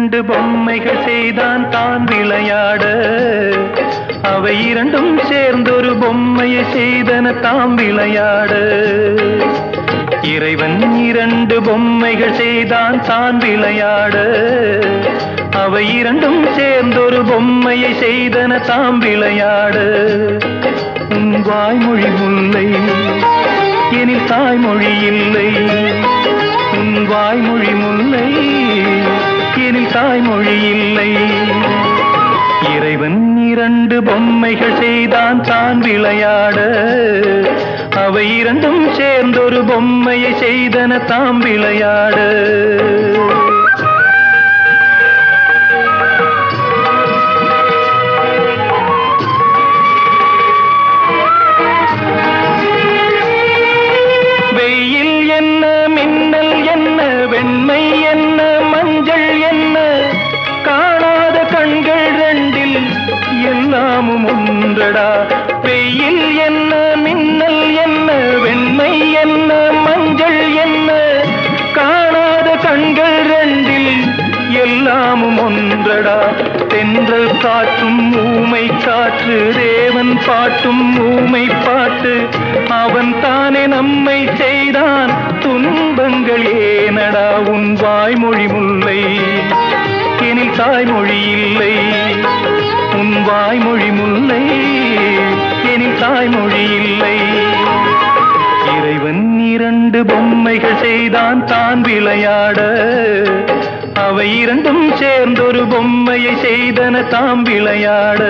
இரண்டு பொம்மைகள் செய்தான் தான் விளையாட, அவை இரண்டும் சேர்ந்தொரு பொம்மையை செய்தன தாம் விளையாட. இறைவன் இரண்டு பொம்மைகள் செய்தான் தான் விளையாட, அவை இரண்டும் சேர்ந்தொரு பொம்மையை செய்தன தாம் விளையாட. உன் வாய்மொழி முல்லை எனில் தாய்மொழி இல்லை, உன் வாய்மொழி முல்லை எனில் தாய்மொழி இல்லை. இறைவன் இரண்டு பொம்மைகள் செய்தான் தான் விளையாட, அவை இரண்டும் சேர்ந்தொரு பொம்மையை செய்தன தாம் விளையாட. வெயில் என்ன, மின்னல் என்ன, வெண்மை என்ன, மஞ்சள் என்ன, காணாத கண்கள் ரெண்டில் எல்லாமும் ஒன்றடா. வெயில் என்ன, மின்னல் என்ன, வெண்மை என்ன, மஞ்சள் என்ன, காணாத கண்கள் ரெண்டில் எல்லாமும் ஒன்றடா. தென்றல் காற்றும் ஊமை காற்று, தேவன் பாட்டும் ஊமை பாட்டு, அவன் தானே நம்மை செய்தான், துன்பங்கள் ஏனடா. உன் வாய்மொழி முல்லை எனில் தாய்மொழி இல்லை, உன் வாய்மொழி முல்லை எனில் தாய்மொழி இல்லை. இறைவன் இரண்டு பொம்மைகள் செய்தான் தான் விளையாட, அவை இரண்டும் சேர்ந்தொரு பொம்மையை செய்தன தாம் விளையாட.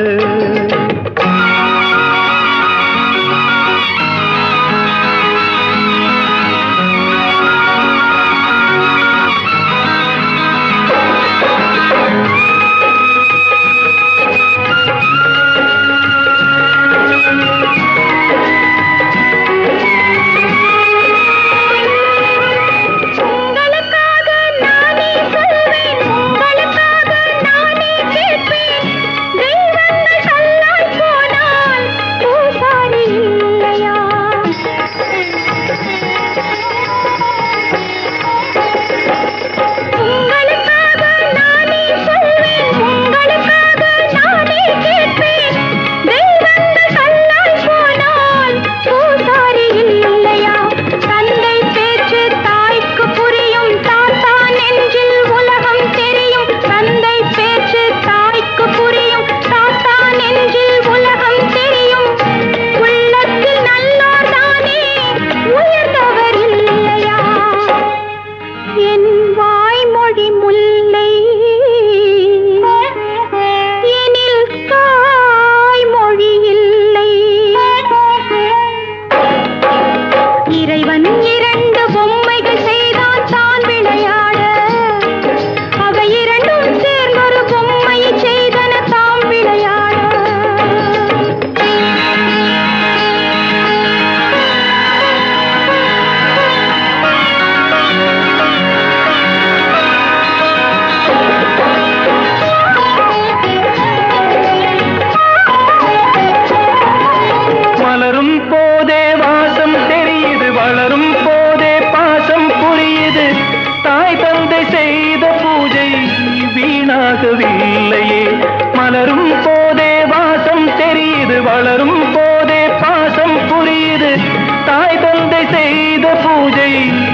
மலரும் போதே வாசம் தெரியுது, வளரும் போதே பாசம் புரியுது, தாய் தந்தை செய்த பூஜை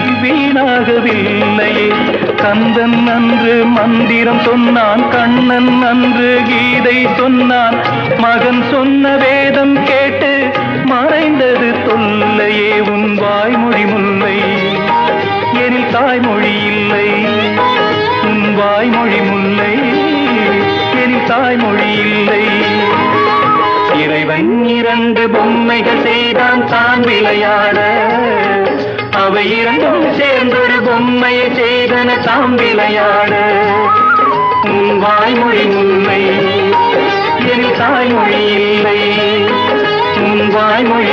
வீணாகவில்லையே. கந்தன் அன்று மந்திரம் சொன்னான், கண்ணன் அன்று கீதை சொன்னான், மகன் சொன்ன வேதம் கேட்டு மறைந்தது தொல்லையே. உன் வாய்மொழி முல்லை எனில் தாய்மொழி இல்லை, உன் வாய்மொழி முல்லை எனில் தாய்மொழி இல்லை. இறைவன் இரண்டு பொம்மைகள் செய்தான் தான் விளையாட, அவை இரண்டும் சேர்ந்தொரு பொம்மையை செய்தன தாம் விளையாட. உன் வாய்மொழி முல்லை எனில் தாய்மொழி இல்லை, உன் வாய்மொழி